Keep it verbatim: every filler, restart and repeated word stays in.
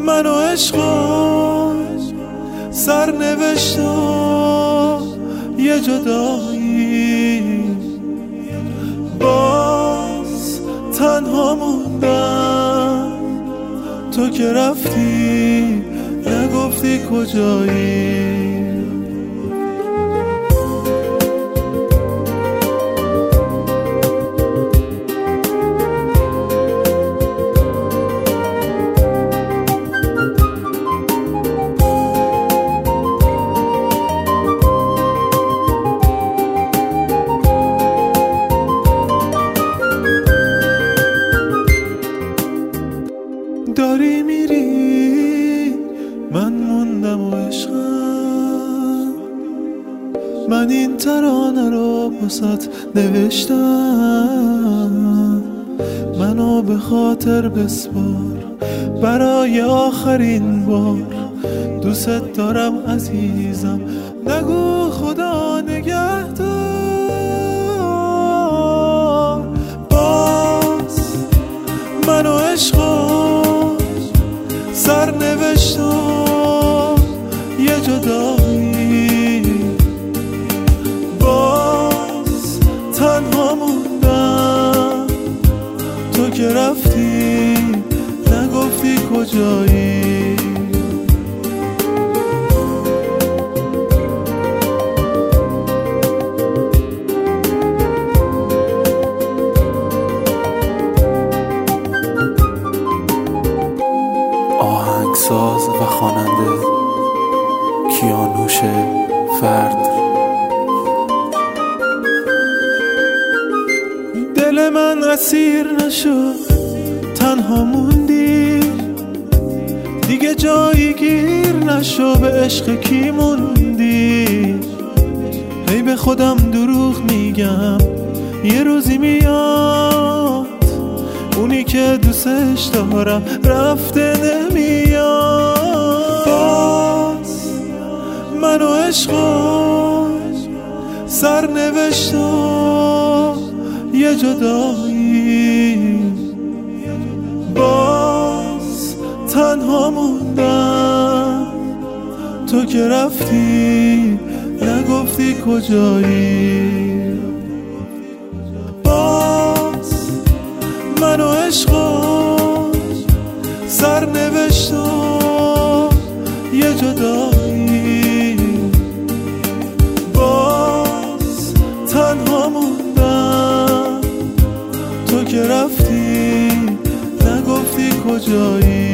من و عشقا سرنوشتا یه جدایی، باز تنها موندم. تو که رفتی نگفتی کجایی. داری میری من موندم و عشقم، من این ترانه رو واسط نوشتم. منو به خاطر بسپار برای آخرین بار، دوست دارم عزیزم، نگو خدا نگهدار. باز منو عشقا سرنوشتا یه جدایی، باز تنها موندم. تو که رفتی نگفتی کجایی. آهنگساز و خواننده کیانوش فرد. دل من اسیر نشو، تنها موندی دیگه، جایی گیر نشو، به عشق کی موندی. هی به خودم دروغ میگم یه روزی میاد، اونی که دوستش دارم رفته نمیاد. باز من و عشقا سرنوشتا یه جدایی، باز تنها موندم. تو که رفتی نگفتی کجایی. باز من و عشقا سرنوشتا یه جدایی، باز تنها موندم. تو که رفتی نگفتی کجایی.